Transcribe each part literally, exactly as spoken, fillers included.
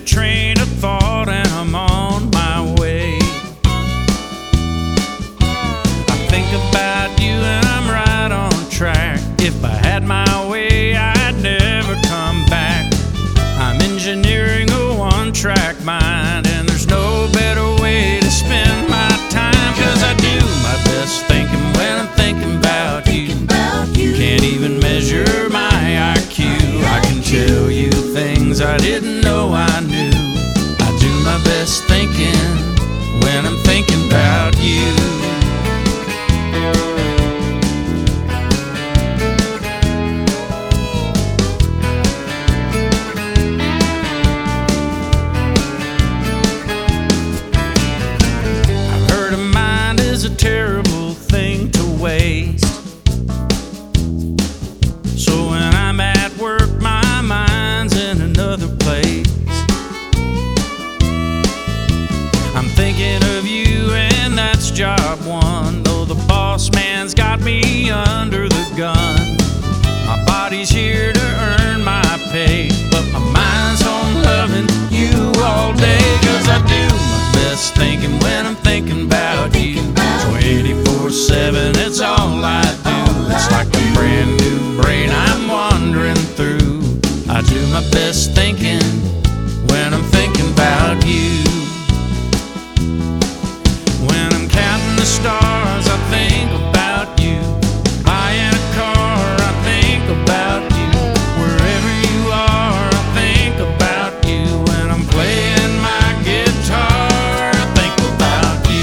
train of thought and I'm on my way. I think about you and I'm right on track. If I had my way, I'd never come back. I'm engineering a one-track mind, and there's no better way to spend my time, 'cause I do my best thinking when I'm thinking about you. Can't even measure my I Q. I can tell you things I didn't know I knew. I do my best thinking when I'm thinking about you. A terrible thing to waste. So when I'm at work, my mind's in another place. I'm thinking of you, and that's job one. Though the boss man's got me under the gun, my body's here to earn my pay, but my mind's on loving you all day. 'Cause I do my best thinking when I'm thinking about you. twenty-four seven, it's all I do. It's like a brand new brain I'm wandering through. I do my best thinking when I'm thinking about you. When I'm counting the stars, I think about you. Buying a car, I think about you. Wherever you are, I think about you. When I'm playing my guitar, I think about you.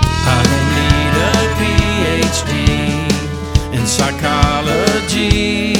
Psychology,